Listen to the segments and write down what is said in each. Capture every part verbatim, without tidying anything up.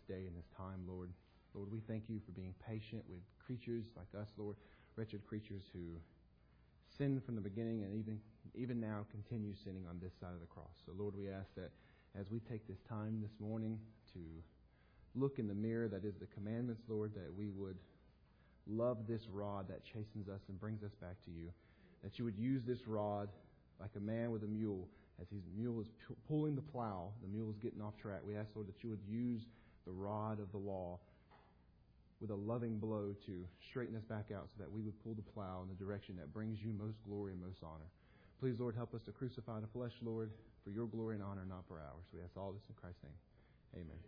day and this time, Lord. Lord, we thank you for being patient with creatures like us, Lord, wretched creatures who sinned from the beginning and even even now continue sinning on this side of the cross. So, Lord, we ask that as we take this time this morning to look in the mirror that is the commandments, Lord, that we would love this rod that chastens us and brings us back to you, that you would use this rod like a man with a mule. As his mule is pu- pulling the plow, the mule is getting off track. We ask, Lord, that you would use the rod of the law with a loving blow to straighten us back out so that we would pull the plow in the direction that brings you most glory and most honor. Please, Lord, help us to crucify the flesh, Lord, for your glory and honor, not for ours. We ask all this in Christ's name. Amen.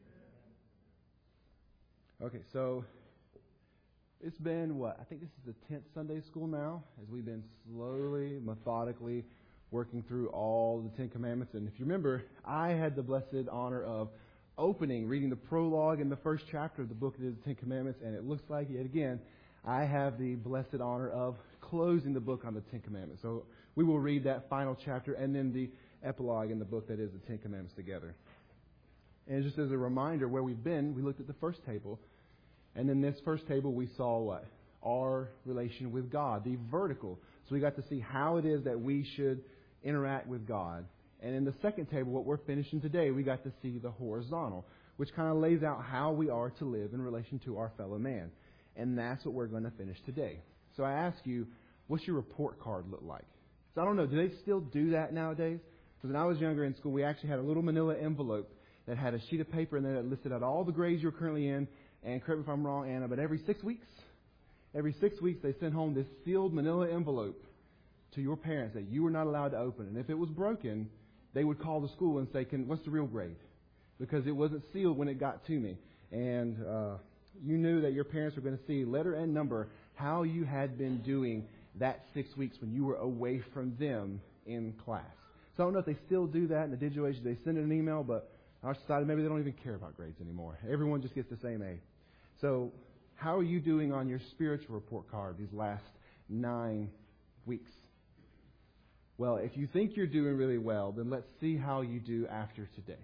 Okay, so it's been, what, I think this is the tenth Sunday school now, as we've been slowly, methodically working through all the Ten Commandments. And if you remember, I had the blessed honor of opening, reading the prologue in the first chapter of the book that is the Ten Commandments, and it looks like, yet again, I have the blessed honor of closing the book on the Ten Commandments. So we will read that final chapter and then the epilogue in the book that is the Ten Commandments together. And just as a reminder where we've been, we looked at the first table, and in this first table we saw what? Our relation with God, the vertical. So we got to see how it is that we should interact with God. And in the second table, what we're finishing today, we got to see the horizontal, which kind of lays out how we are to live in relation to our fellow man. And that's what we're going to finish today. So I ask you, what's your report card look like? So I don't know, do they still do that nowadays? Because when I was younger in school, we actually had a little manila envelope that had a sheet of paper in there that listed out all the grades you're currently in. And correct me if I'm wrong, Anna, but every six weeks, every six weeks they sent home this sealed manila envelope to your parents that you were not allowed to open. And if it was broken, they would call the school and say, "Can what's the real grade?" Because it wasn't sealed when it got to me. And uh, you knew that your parents were going to see letter and number how you had been doing that six weeks when you were away from them in class. So I don't know if they still do that in the digital age. They send an email, but our society, maybe they don't even care about grades anymore. Everyone just gets the same A. So how are you doing on your spiritual report card these last nine weeks? Well, if you think you're doing really well, then let's see how you do after today.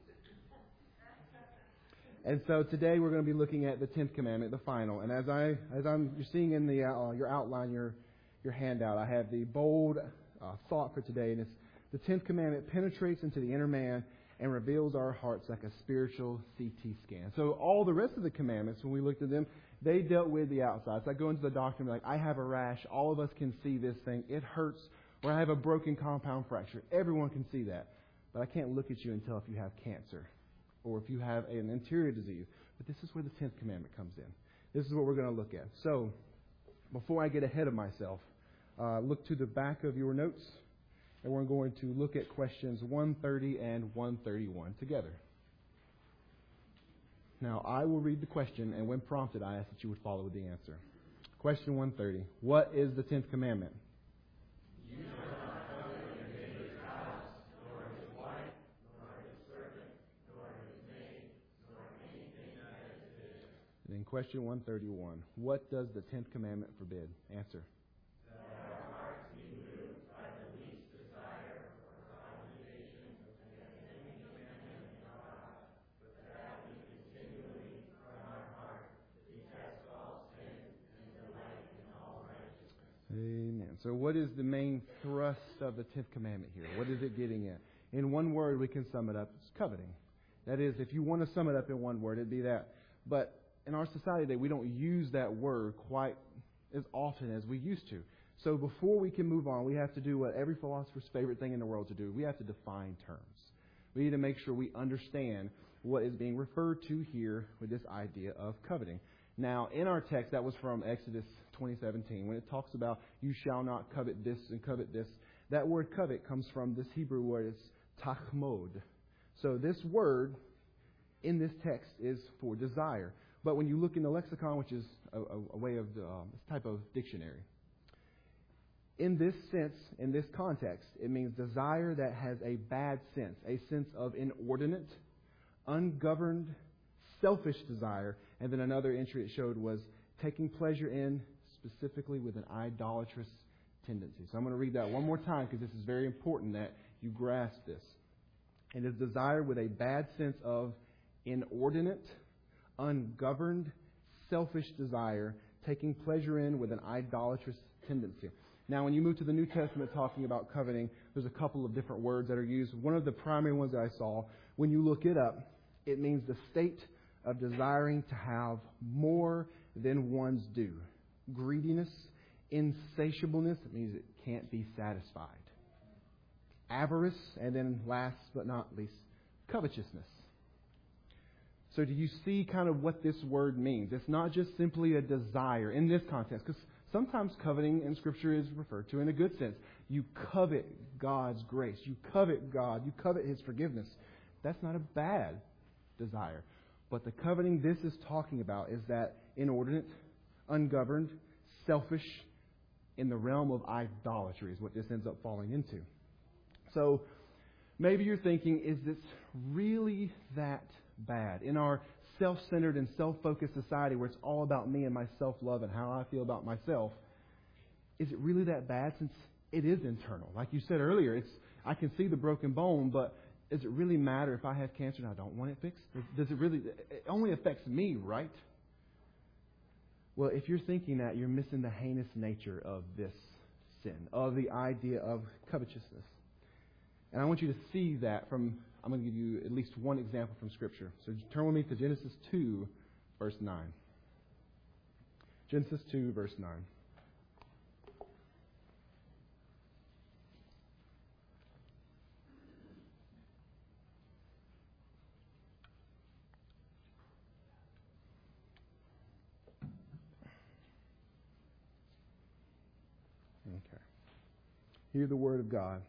And so today we're going to be looking at the tenth commandment, the final. And as I, as I'm, you're seeing in the uh, your outline, your your handout, I have the bold uh, thought for today, and it's the tenth commandment penetrates into the inner man and reveals our hearts like a spiritual C T scan. So all the rest of the commandments, when we looked at them, they dealt with the outside. So I go into the doctor and be like, I have a rash. All of us can see this thing. It hurts. Or I have a broken compound fracture. Everyone can see that. But I can't look at you and tell if you have cancer or if you have an interior disease. But this is where the tenth commandment comes in. This is what we're going to look at. So before I get ahead of myself, uh, look to the back of your notes. And we're going to look at questions one thirty and one thirty-one together. Now, I will read the question, and when prompted, I ask that you would follow with the answer. Question one thirty. What is the tenth commandment? You shall not covet your neighbor's house, nor his wife, nor his servant, nor his maid, nor anything that is his. And then question one thirty-one. What does the tenth commandment forbid? Answer. Amen. So what is the main thrust of the tenth commandment here? What is it getting at? In one word, we can sum it up. It's coveting. That is, if you want to sum it up in one word, it'd be that. But in our society today, we don't use that word quite as often as we used to. So before we can move on, we have to do what every philosopher's favorite thing in the world to do. We have to define terms. We need to make sure we understand what is being referred to here with this idea of coveting. Now, in our text, that was from Exodus twenty seventeen, when it talks about you shall not covet this and covet this. That word covet comes from this Hebrew word, it's tachmod. So this word in this text is for desire. But when you look in the lexicon, which is a, a, a way of the, um, this type of dictionary, in this sense, in this context, it means desire that has a bad sense, a sense of inordinate, ungoverned, selfish desire. And then another entry it showed was taking pleasure in, specifically with an idolatrous tendency. So I'm going to read that one more time because this is very important that you grasp this. It is desire with a bad sense of inordinate, ungoverned, selfish desire, taking pleasure in with an idolatrous tendency. Now, when you move to the New Testament talking about coveting, there's a couple of different words that are used. One of the primary ones that I saw, when you look it up, it means the state of desiring to have more than one's due. Greediness, insatiableness, it means it can't be satisfied. Avarice, and then last but not least, covetousness. So do you see kind of what this word means? It's not just simply a desire in this context, because sometimes coveting in Scripture is referred to in a good sense. You covet God's grace. You covet God. You covet His forgiveness. That's not a bad desire. But the coveting this is talking about is that inordinate, ungoverned, selfish, in the realm of idolatry is what this ends up falling into. So maybe you're thinking, is this really that bad? In our self-centered and self-focused society where it's all about me and my self-love and how I feel about myself, is it really that bad since it is internal? Like you said earlier, it's I can see the broken bone, but does it really matter if I have cancer and I don't want it fixed? Does it really, it only affects me, right? Well, if you're thinking that, you're missing the heinous nature of this sin, of the idea of covetousness. And I want you to see that from, I'm going to give you at least one example from Scripture. So turn with me to Genesis two, verse nine. Genesis two, verse nine. Okay. Hear the word of God.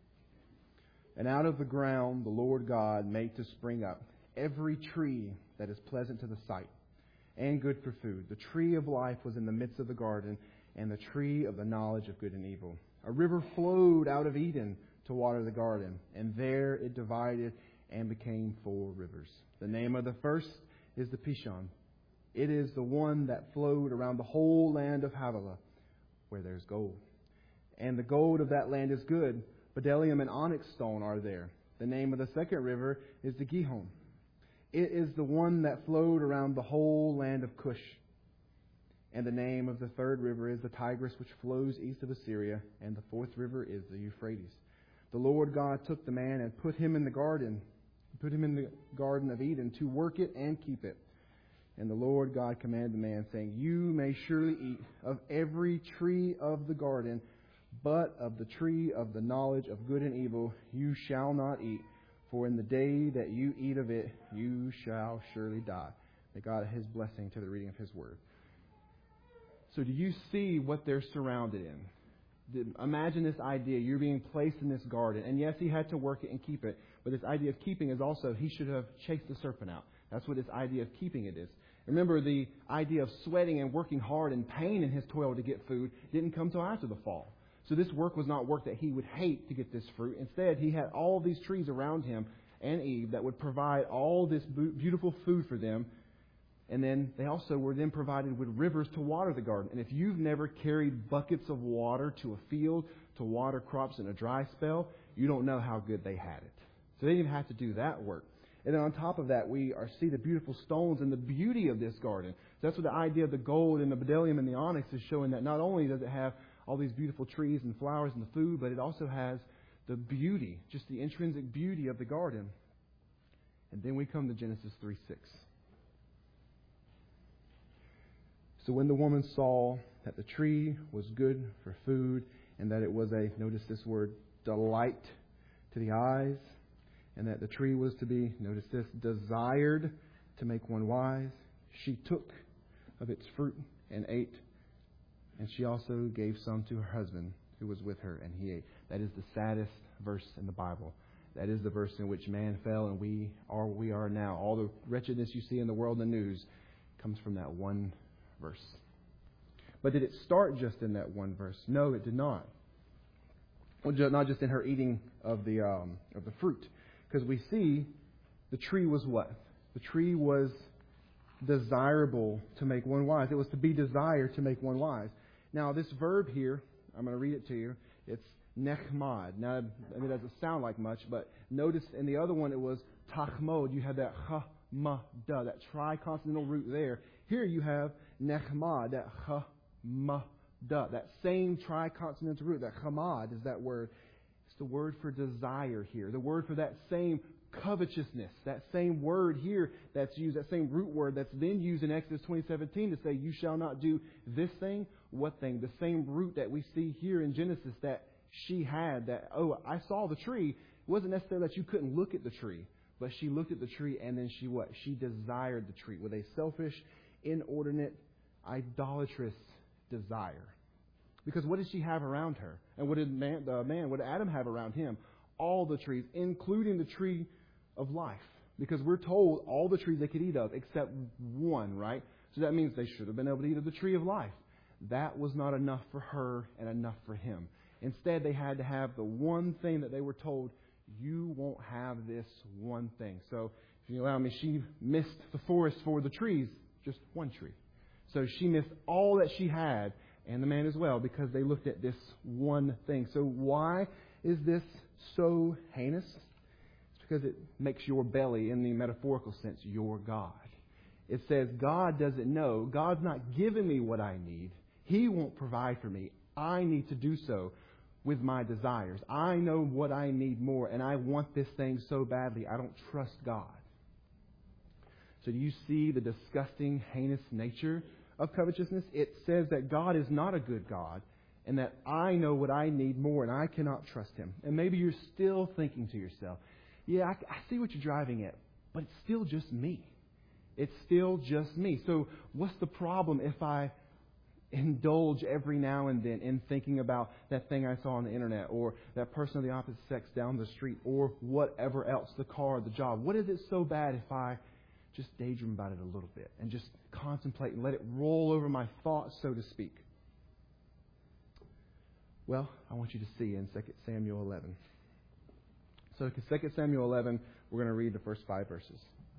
And out of the ground the Lord God made to spring up every tree that is pleasant to the sight and good for food. The tree of life was in the midst of the garden, and the tree of the knowledge of good and evil. A river flowed out of Eden to water the garden, and there it divided and became four rivers. The name of the first is the Pishon. It is the one that flowed around the whole land of Havilah, where there's gold. And the gold of that land is good. Bdellium and onyx stone are there. The name of the second river is the Gihon. It is the one that flowed around the whole land of Cush. And the name of the third river is the Tigris, which flows east of Assyria. And the fourth river is the Euphrates. The Lord God took the man and put him in the garden, put him in the garden of Eden to work it and keep it. And the Lord God commanded the man, saying, You may surely eat of every tree of the garden, but of the tree of the knowledge of good and evil you shall not eat, for in the day that you eat of it, you shall surely die. May God add His blessing to the reading of His Word. So do you see what they're surrounded in? Imagine this idea. You're being placed in this garden. And yes, he had to work it and keep it. But this idea of keeping is also, he should have chased the serpent out. That's what this idea of keeping it is. Remember, the idea of sweating and working hard and pain in his toil to get food didn't come till after the fall. So this work was not work that he would hate to get this fruit. Instead, he had all these trees around him and Eve that would provide all this beautiful food for them. And then they also were then provided with rivers to water the garden. And if you've never carried buckets of water to a field to water crops in a dry spell, you don't know how good they had it. So they didn't even have to do that work. And then on top of that, we are see the beautiful stones and the beauty of this garden. So that's what the idea of the gold and the bdellium and the onyx is showing, that not only does it have all these beautiful trees and flowers and the food, but it also has the beauty, just the intrinsic beauty of the garden. And then we come to Genesis three six. So when the woman saw that the tree was good for food, and that it was a, notice this word, delight to the eyes, and that the tree was to be, notice this, desired to make one wise, she took of its fruit and ate, and she also gave some to her husband who was with her, and he ate. That is the saddest verse in the Bible. That is the verse in which man fell, and we are we are now. All the wretchedness you see in the world and the news comes from that one verse. But did it start just in that one verse? No, it did not. Well, not just in her eating of the um, of the fruit, because we see the tree was what? The tree was desirable to make one wise. It was to be desired to make one wise. Now, this verb here, I'm going to read it to you. It's nechmad. Now, I mean, it doesn't sound like much, but notice in the other one it was tachmod. You had that ch ch-ma-da, that triconsonantal root there. Here you have nechma, that ch-ma-da, that same triconsonantal root, that chamad is that word. It's the word for desire here, the word for that same covetousness, that same word here that's used, that same root word that's then used in Exodus twenty seventeen to say, you shall not do this thing. What thing? The same root that we see here in Genesis that she had, that, oh, I saw the tree. It wasn't necessarily that you couldn't look at the tree, but she looked at the tree and then she what? She desired the tree with a selfish, inordinate, idolatrous desire. Because what did she have around her? And what did man, the man, what did Adam have around him? All the trees, including the tree of life. Because we're told all the trees they could eat of except one, right? So that means they should have been able to eat of the tree of life. That was not enough for her and enough for him. Instead, they had to have the one thing that they were told, you won't have this one thing. So, if you allow me, she missed the forest for the trees, just one tree. So she missed all that she had, and the man as well, because they looked at this one thing. So why is this so heinous? It's because it makes your belly, in the metaphorical sense, your God. It says God doesn't know. God's not giving me what I need. He won't provide for me. I need to do so with my desires. I know what I need more, and I want this thing so badly. I don't trust God. So do you see the disgusting, heinous nature of covetousness? It says that God is not a good God, and that I know what I need more, and I cannot trust Him. And maybe you're still thinking to yourself, yeah, I, I see what you're driving at, but it's still just me. It's still just me. So what's the problem if I indulge every now and then in thinking about that thing I saw on the internet, or that person of the opposite sex down the street, or whatever else, the car, the job? What is it so bad if I just daydream about it a little bit and just contemplate and let it roll over my thoughts, so to speak? Well, I want you to see in Second Samuel eleven. So Second Samuel eleven, we're going to read the first five verses.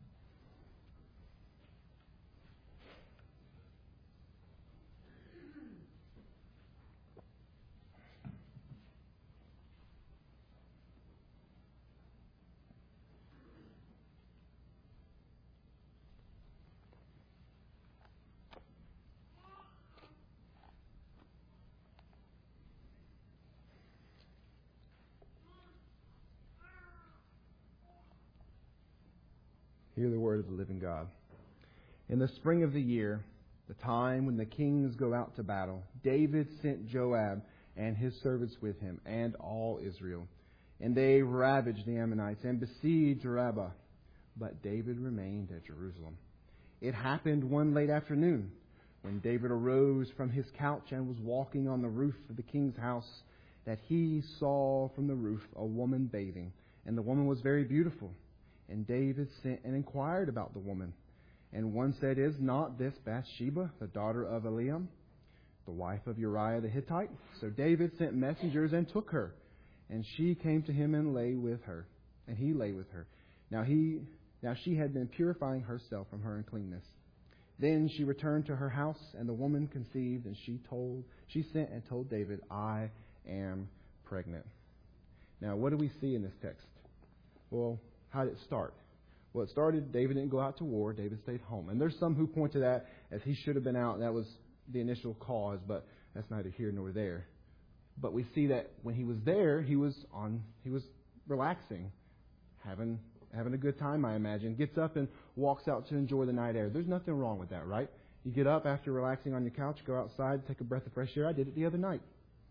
Hear the word of the living God. In the spring of the year, the time when the kings go out to battle, David sent Joab and his servants with him and all Israel. And they ravaged the Ammonites and besieged Rabbah. But David remained at Jerusalem. It happened one late afternoon when David arose from his couch and was walking on the roof of the king's house, that he saw from the roof a woman bathing. And the woman was very beautiful. And David sent and inquired about the woman. And one said, is not this Bathsheba, the daughter of Eliam, the wife of Uriah the Hittite? So David sent messengers and took her. And she came to him and lay with her. And he lay with her. Now he, now she had been purifying herself from her uncleanness. Then she returned to her house, and the woman conceived, and she told, she sent and told David, I am pregnant. Now, what do we see in this text? Well, how did it start? Well, it started, David didn't go out to war. David stayed home. And there's some who point to that as he should have been out. That was the initial cause, but that's neither here nor there. But we see that when he was there, he was on, he was relaxing, having having a good time, I imagine. Gets up and walks out to enjoy the night air. There's nothing wrong with that, right? You get up after relaxing on your couch, go outside, take a breath of fresh air. I did it the other night.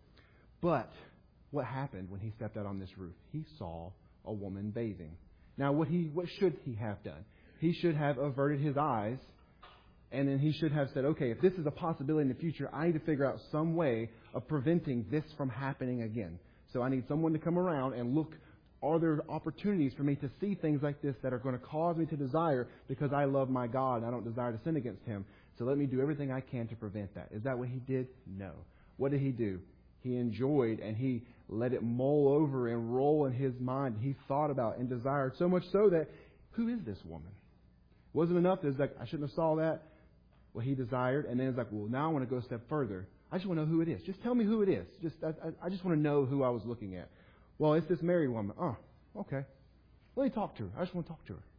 But what happened when he stepped out on this roof? He saw a woman bathing. Now, what he what should he have done? He should have averted his eyes, and then he should have said, okay, if this is a possibility in the future, I need to figure out some way of preventing this from happening again. So I need someone to come around and look, are there opportunities for me to see things like this that are going to cause me to desire, because I love my God and I don't desire to sin against Him. So let me do everything I can to prevent that. Is that what he did? No. What did he do? He enjoyed and he let it mull over and roll in his mind. He thought about and desired so much so that, who is this woman? It wasn't enough. It was like, I shouldn't have saw that. Well, he desired. And then it's like, well, now I want to go a step further. I just want to know who it is. Just tell me who it is. Just I, I just want to know who I was looking at. Well, it's this married woman. Oh, okay. Let me talk to her. I just want to talk to her.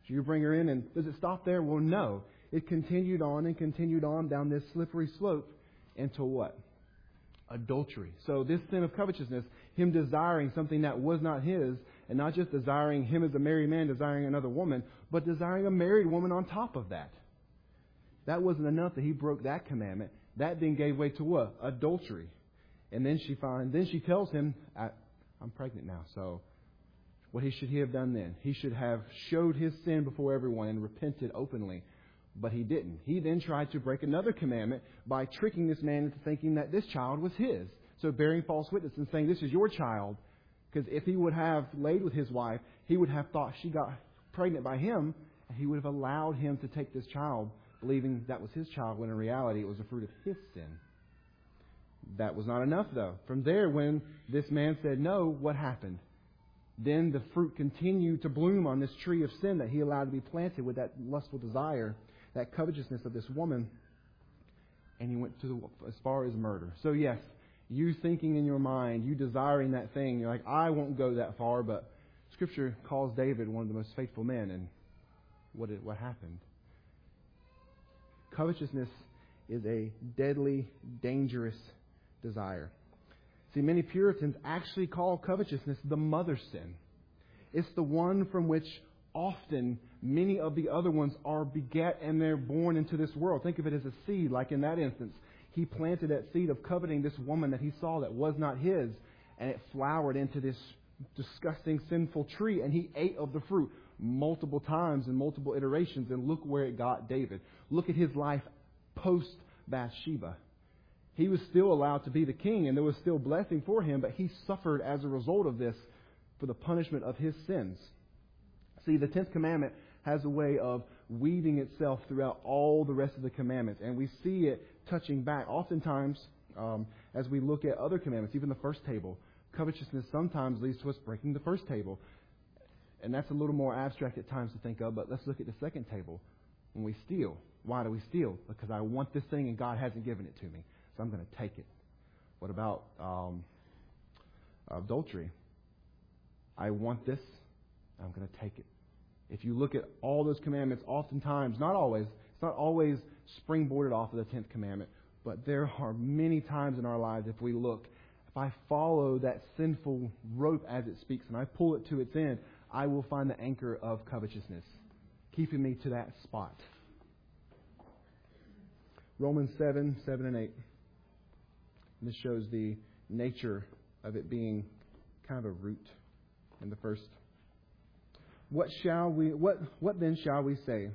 So you bring her in, and does it stop there? Well, no. It continued on and continued on down this slippery slope into what? Adultery. So this sin of covetousness, him desiring something that was not his, and not just desiring him as a married man, desiring another woman, but desiring a married woman on top of that. That wasn't enough that he broke that commandment. That then gave way to what? Adultery. And then she finds, then she tells him, I, I'm pregnant now. So what he should he have done then? He should have showed his sin before everyone and repented openly. But he didn't. He then tried to break another commandment by tricking this man into thinking that this child was his. So bearing false witness and saying, this is your child. Because if he would have laid with his wife, he would have thought she got pregnant by him, and he would have allowed him to take this child, believing that was his child, when in reality it was a fruit of his sin. That was not enough, though. From there, when this man said no, what happened? Then the fruit continued to bloom on this tree of sin that he allowed to be planted with that lustful desire, that covetousness of this woman, and he went to the, as far as murder. So yes, you thinking in your mind, you desiring that thing, you're like, I won't go that far, but Scripture calls David one of the most faithful men, and what did, what happened? Covetousness is a deadly, dangerous desire. See, many Puritans actually call covetousness the mother sin. It's the one from which often many of the other ones are beget and they're born into this world. Think of it as a seed, like in that instance. He planted that seed of coveting this woman that he saw that was not his, and it flowered into this disgusting, sinful tree, and he ate of the fruit multiple times and multiple iterations, and look where it got David. Look at his life post-Bathsheba. He was still allowed to be the king, and there was still blessing for him, but he suffered as a result of this for the punishment of his sins. See, the tenth commandment has a way of weaving itself throughout all the rest of the commandments, and we see it touching back. Oftentimes, um, as we look at other commandments, even the first table, covetousness sometimes leads to us breaking the first table. And that's a little more abstract at times to think of, but let's look at the second table. When we steal, why do we steal? Because I want this thing and God hasn't given it to me, so I'm going to take it. What about um, adultery? I want this, I'm going to take it. If you look at all those commandments, oftentimes, not always, it's not always springboarded off of the tenth commandment, but there are many times in our lives, if we look, if I follow that sinful rope as it speaks and I pull it to its end, I will find the anchor of covetousness, keeping me to that spot. Romans seven, seven and eight. This shows the nature of it being kind of a root in the first. What shall we? What what then shall we say?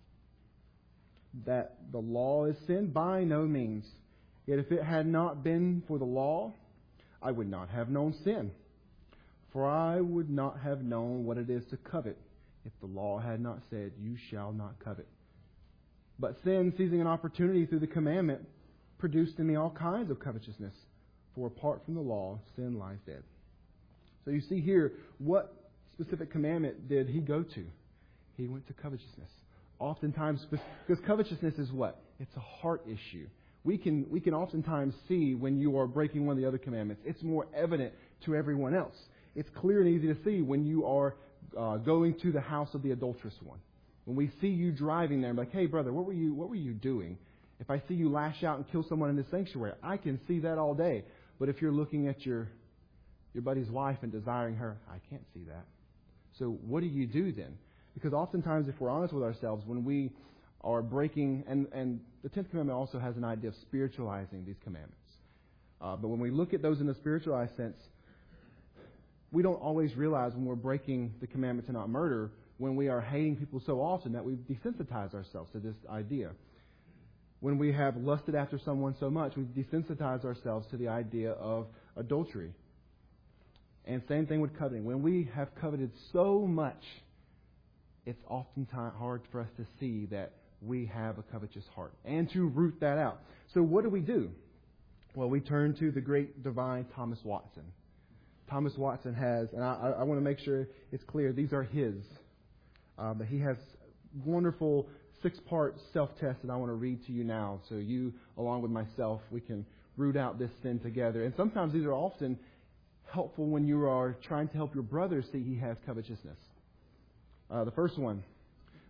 That the law is sin? By no means. Yet if it had not been for the law, I would not have known sin. For I would not have known what it is to covet if the law had not said, you shall not covet. But sin, seizing an opportunity through the commandment, produced in me all kinds of covetousness. For apart from the law, sin lies dead. So you see here, what specific commandment did he go to? He went to covetousness. Oftentimes, because covetousness is what? It's a heart issue. We can we can oftentimes see when you are breaking one of the other commandments. It's more evident to everyone else. It's clear and easy to see when you are uh, going to the house of the adulterous one. When we see you driving there, I'm like, hey, brother, what were you what were you doing? If I see you lash out and kill someone in the sanctuary, I can see that all day. But if you're looking at your your buddy's wife and desiring her, I can't see that. So what do you do then? Because oftentimes, if we're honest with ourselves, when we are breaking, and, and the tenth commandment also has an idea of spiritualizing these commandments. Uh, but when we look at those in the spiritualized sense, we don't always realize when we're breaking the commandment to not murder, when we are hating people so often that we've desensitized ourselves to this idea. When we have lusted after someone so much, we've desensitized ourselves to the idea of adultery. And same thing with coveting. When we have coveted so much, it's oftentimes hard for us to see that we have a covetous heart and to root that out. So what do we do? Well, we turn to the great divine Thomas Watson. Thomas Watson has, and I, I want to make sure it's clear, these are his. Uh, but he has wonderful six-part self-test that I want to read to you now. So you, along with myself, we can root out this sin together. And sometimes these are often helpful when you are trying to help your brother see he has covetousness. Uh, the first one,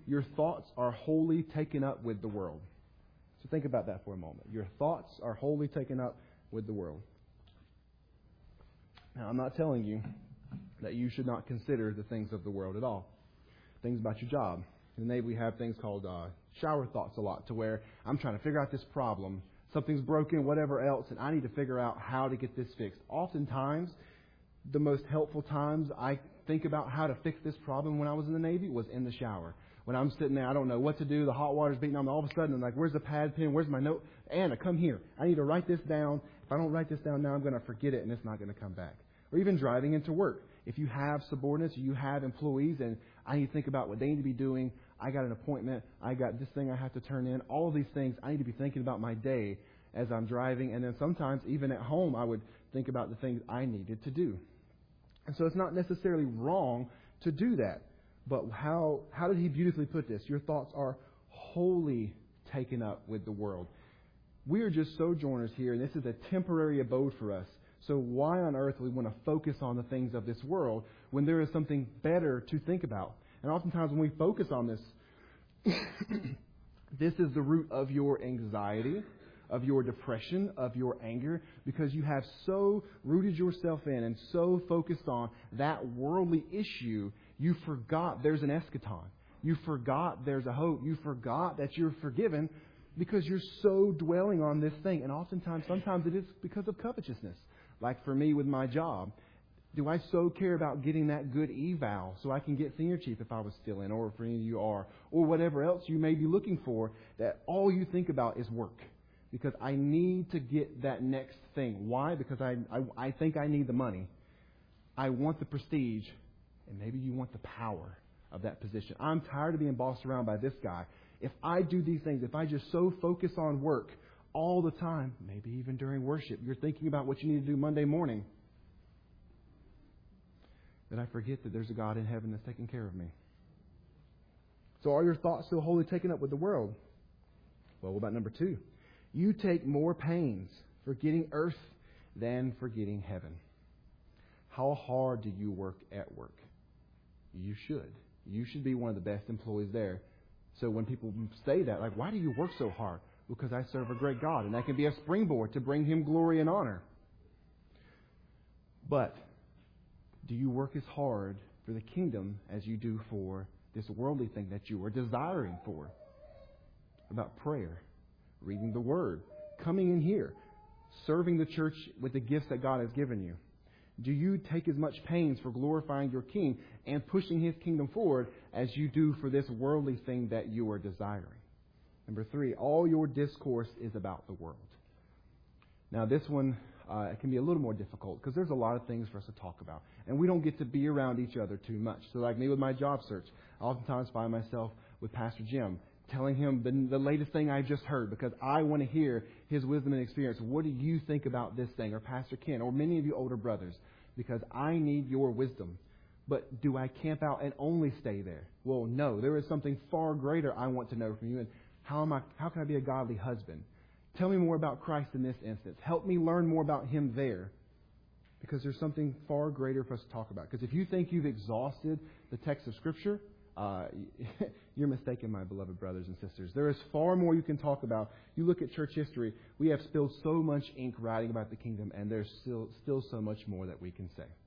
your thoughts are wholly taken up with the world. So think about that for a moment. Your thoughts are wholly taken up with the world. Now, I'm not telling you that you should not consider the things of the world at all. Things about your job. In the Navy, we have things called uh, shower thoughts a lot, to where I'm trying to figure out this problem. Something's broken, whatever else, and I need to figure out how to get this fixed. Oftentimes, the most helpful times I think about how to fix this problem when I was in the Navy was in the shower. When I'm sitting there, I don't know what to do. The hot water's beating on me. All of a sudden, I'm like, where's the pad, pen? Where's my note? Anna, come here. I need to write this down. If I don't write this down now, I'm going to forget it, and it's not going to come back. Or even driving into work. If you have subordinates, you have employees, and I need to think about what they need to be doing. I got an appointment. I got this thing I have to turn in. All of these things, I need to be thinking about my day as I'm driving. And then sometimes, even at home, I would think about the things I needed to do. And so it's not necessarily wrong to do that. But how how did he beautifully put this? Your thoughts are wholly taken up with the world. We are just sojourners here, and this is a temporary abode for us. So why on earth would we want to focus on the things of this world when there is something better to think about? And oftentimes when we focus on this, this is the root of your anxiety, of your depression, of your anger, because you have so rooted yourself in and so focused on that worldly issue, you forgot there's an eschaton. You forgot there's a hope. You forgot that you're forgiven because you're so dwelling on this thing. And oftentimes, sometimes it is because of covetousness. Like for me with my job, do I so care about getting that good eval so I can get senior chief if I was still in, or if any of you are, or whatever else you may be looking for, that all you think about is work? Because I need to get that next thing. Why? Because I, I, I think I need the money. I want the prestige, and maybe you want the power of that position. I'm tired of being bossed around by this guy. If I do these things, if I just so focus on work all the time, maybe even during worship, you're thinking about what you need to do Monday morning, that I forget that there's a God in heaven that's taking care of me. So are your thoughts still wholly taken up with the world? Well, what about number two? You take more pains forgetting earth than forgetting heaven. How hard do you work at work? You should. You should be one of the best employees there. So when people say that, like, why do you work so hard? Because I serve a great God, and that can be a springboard to bring Him glory and honor. But do you work as hard for the kingdom as you do for this worldly thing that you are desiring for? About prayer, reading the Word, coming in here, serving the church with the gifts that God has given you. Do you take as much pains for glorifying your King and pushing His kingdom forward as you do for this worldly thing that you are desiring? Number three, all your discourse is about the world. Now, this one uh, can be a little more difficult because there's a lot of things for us to talk about. And we don't get to be around each other too much. So like me with my job search, I oftentimes find myself with Pastor Jim, telling him the, the latest thing I just heard because I want to hear his wisdom and experience. What do you think about this thing? Or Pastor Ken, or many of you older brothers, because I need your wisdom. But do I camp out and only stay there? Well, no. There is something far greater I want to know from you. And how am I? How can I be a godly husband? Tell me more about Christ in this instance. Help me learn more about Him there. Because there's something far greater for us to talk about. Because if you think you've exhausted the text of Scripture, Uh, you're mistaken, my beloved brothers and sisters. There is far more you can talk about. You look at church history, we have spilled so much ink writing about the kingdom, and there's still still so much more that we can say.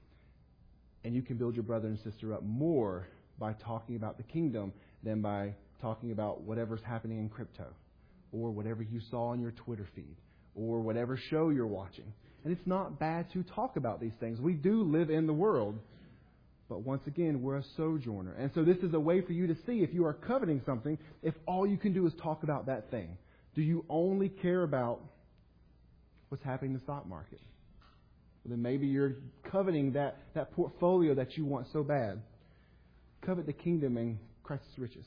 And you can build your brother and sister up more by talking about the kingdom than by talking about whatever's happening in crypto, or whatever you saw on your Twitter feed, or whatever show you're watching. And it's not bad to talk about these things. We do live in the world. But once again, we're a sojourner. And so this is a way for you to see if you are coveting something, if all you can do is talk about that thing. Do you only care about what's happening in the stock market? Well, then maybe you're coveting that, that portfolio that you want so bad. Covet the kingdom and Christ's riches.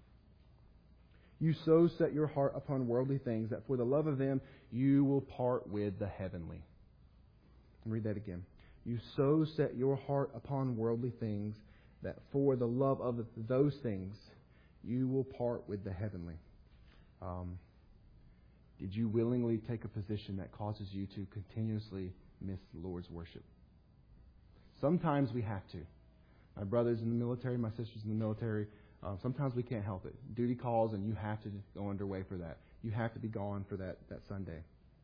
You so set your heart upon worldly things that for the love of them you will part with the heavenly. I'll read that again. You so set your heart upon worldly things that for the love of those things you will part with the heavenly. Um, did you willingly take a position that causes you to continuously miss the Lord's worship? Sometimes we have to. My brothers in the military, my sisters in the military, Um, sometimes we can't help it. Duty calls, and you have to go underway for that. You have to be gone for that, that Sunday.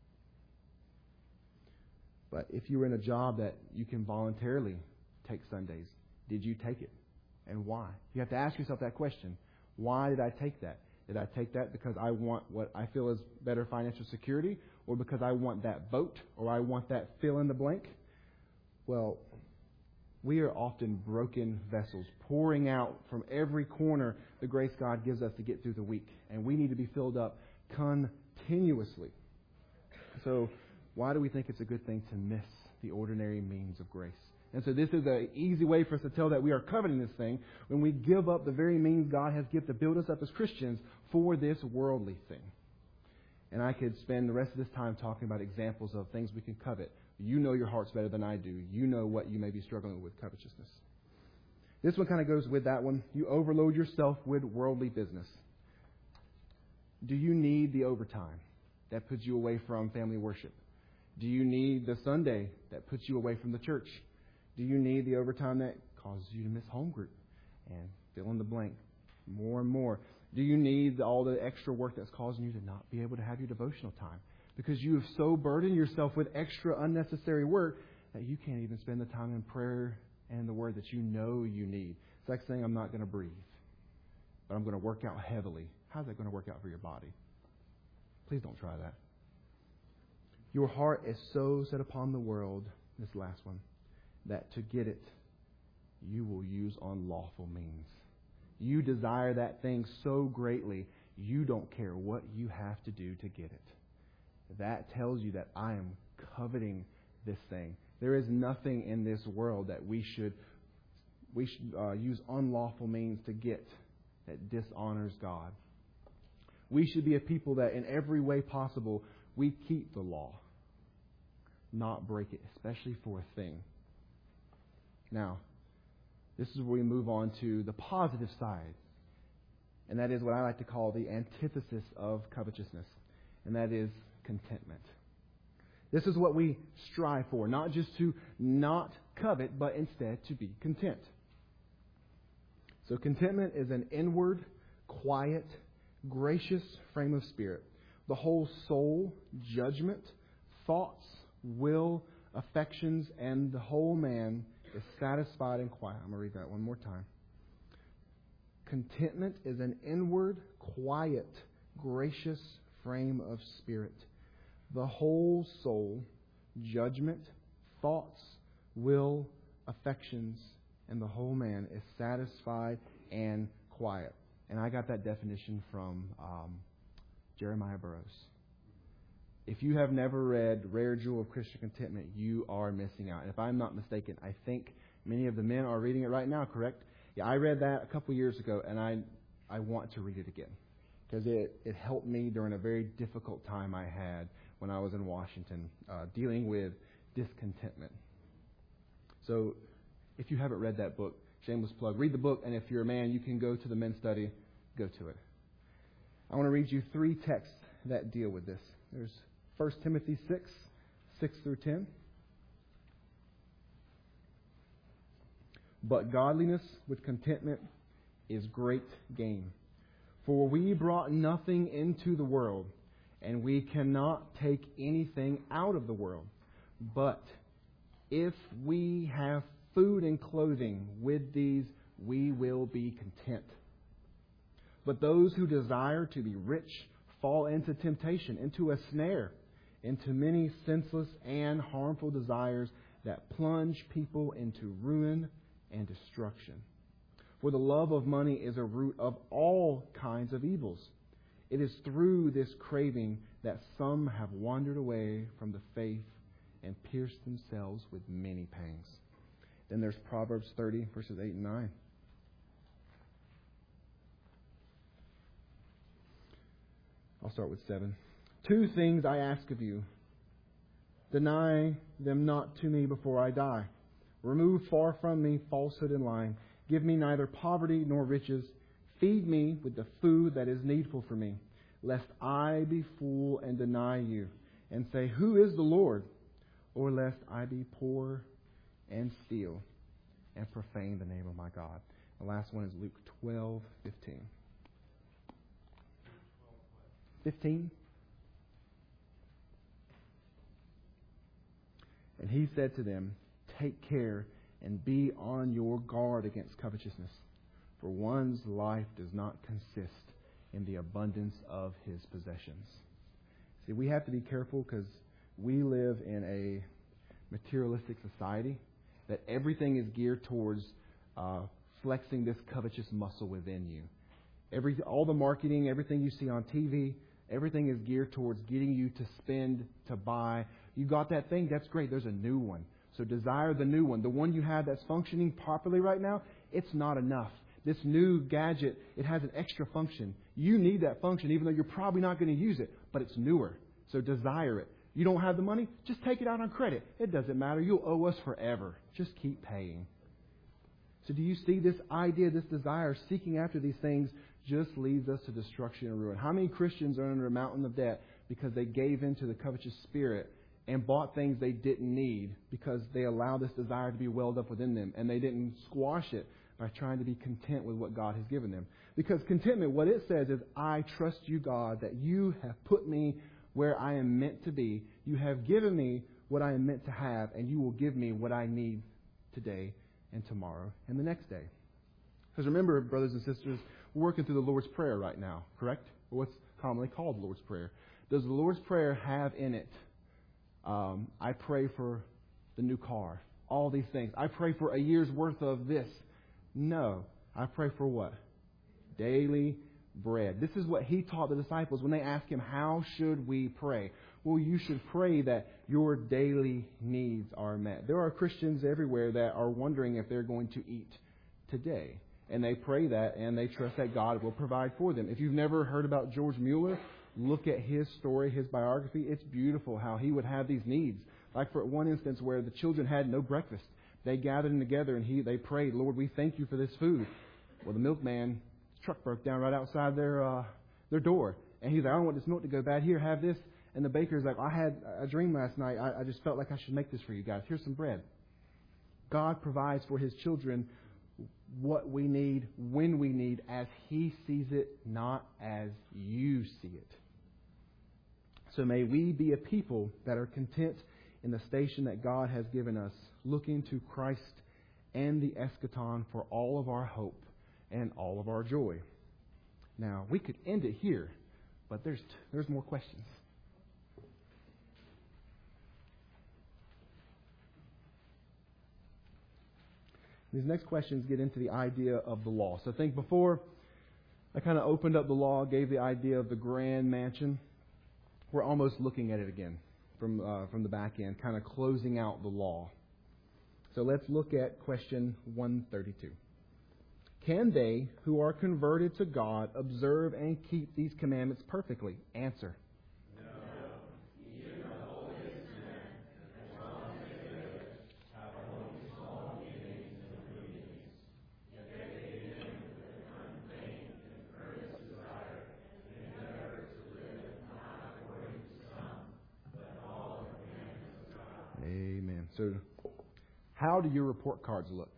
But if you're in a job that you can voluntarily take Sundays, did you take it? And why? You have to ask yourself that question. Why did I take that? Did I take that because I want what I feel is better financial security, or because I want that vote, or I want that fill in the blank? Well, we are often broken vessels, pouring out from every corner the grace God gives us to get through the week. And we need to be filled up continuously. So why do we think it's a good thing to miss the ordinary means of grace? And so this is an easy way for us to tell that we are coveting this thing when we give up the very means God has given to build us up as Christians for this worldly thing. And I could spend the rest of this time talking about examples of things we can covet. You know your hearts better than I do. You know what you may be struggling with covetousness. This one kind of goes with that one. You overload yourself with worldly business. Do you need the overtime that puts you away from family worship? Do you need the Sunday that puts you away from the church? Do you need the overtime that causes you to miss home group? And fill in the blank more and more. Do you need all the extra work that's causing you to not be able to have your devotional time? Because you have so burdened yourself with extra unnecessary work that you can't even spend the time in prayer and the word that you know you need. It's like saying, I'm not going to breathe, but I'm going to work out heavily. How's that going to work out for your body? Please don't try that. Your heart is so set upon the world, this last one, that to get it, you will use unlawful means. You desire that thing so greatly, you don't care what you have to do to get it. That tells you that I am coveting this thing. There is nothing in this world that we should we should uh, use unlawful means to get that dishonors God. We should be a people that in every way possible we keep the law, not break it, especially for a thing. Now, this is where we move on to the positive side. And that is what I like to call the antithesis of covetousness. And that is contentment. This is what we strive for. Not just to not covet, but instead to be content. So contentment is an inward, quiet, gracious frame of spirit. The whole soul, judgment, thoughts, will, affections, and the whole man is satisfied and quiet. I'm going to read that one more time. Contentment is an inward, quiet, gracious frame of spirit. The whole soul, judgment, thoughts, will, affections, and the whole man is satisfied and quiet. And I got that definition from um, Jeremiah Burroughs. If you have never read Rare Jewel of Christian Contentment, you are missing out. And if I'm not mistaken, I think many of the men are reading it right now, correct? Yeah, I read that a couple years ago, and I I want to read it again. Because it, it helped me during a very difficult time I had when I was in Washington, uh, dealing with discontentment. So if you haven't read that book, shameless plug, read the book, and if you're a man, you can go to the men's study, go to it. I want to read you three texts that deal with this. There's First Timothy six, six through ten. But godliness with contentment is great gain. For we brought nothing into the world, and we cannot take anything out of the world. But if we have food and clothing, with these we will be content. But those who desire to be rich fall into temptation, into a snare, into many senseless and harmful desires that plunge people into ruin and destruction. For the love of money is a root of all kinds of evils. It is through this craving that some have wandered away from the faith and pierced themselves with many pangs. Then there's Proverbs thirty, verses eight and nine. I'll start with seven. Two things I ask of you. Deny them not to me before I die. Remove far from me falsehood and lying. Give me neither poverty nor riches. Feed me with the food that is needful for me, lest I be full and deny you, and say, Who is the Lord? Or lest I be poor and steal and profane the name of my God. The last one is Luke twelve fifteen. fifteen. And he said to them, "Take care and be on your guard against covetousness, for one's life does not consist in the abundance of his possessions." See, we have to be careful because we live in a materialistic society that everything is geared towards uh, flexing this covetous muscle within you. Every all the marketing, everything you see on T V, everything is geared towards getting you to spend, to buy. You got that thing? That's great. There's a new one. So desire the new one. The one you have that's functioning properly right now, it's not enough. This new gadget, it has an extra function. You need that function even though you're probably not going to use it, but it's newer. So desire it. You don't have the money? Just take it out on credit. It doesn't matter. You'll owe us forever. Just keep paying. So do you see this idea, this desire, seeking after these things just leads us to destruction and ruin? How many Christians are under a mountain of debt because they gave in to the covetous spirit and bought things they didn't need because they allowed this desire to be welled up within them and they didn't squash it by trying to be content with what God has given them? Because contentment, what it says is, I trust you, God, that you have put me where I am meant to be. You have given me what I am meant to have, and you will give me what I need today and tomorrow and the next day. Because remember, brothers and sisters, we're working through the Lord's Prayer right now, correct? Or what's commonly called the Lord's Prayer. Does the Lord's Prayer have in it, um, I pray for the new car, all these things. I pray for a year's worth of this. No. I pray for what? Daily bread. This is what he taught the disciples when they asked him, how should we pray? Well, you should pray that your daily needs are met. There are Christians everywhere that are wondering if they're going to eat today. And they pray that and they trust that God will provide for them. If you've never heard about George Mueller, look at his story, his biography. It's beautiful how he would have these needs. Like for one instance where the children had no breakfast. They gathered together and he they prayed, Lord, we thank you for this food. Well, the milkman's truck broke down right outside their uh, their door. And he's like, I don't want this milk to go bad. Here, have this. And the baker's like, I had a dream last night. I, I just felt like I should make this for you guys. Here's some bread. God provides for his children what we need, when we need, as he sees it, not as you see it. So may we be a people that are content in the station that God has given us, looking to Christ and the eschaton for all of our hope and all of our joy. Now, we could end it here, but there's there's more questions. These next questions get into the idea of the law. So think before I kind of opened up the law, gave the idea of the grand mansion. We're almost looking at it again from uh, from the back end, kind of closing out the law. So let's look at question one thirty-two. Can they who are converted to God observe and keep these commandments perfectly? Answer. No. Even the holiest men, as long as they live, have only small givings and obedience. Yet they begin with an unfeigned and earnest desire, and endeavor to live not according to some, but all the commandments of God. Amen. So, how do your report cards look?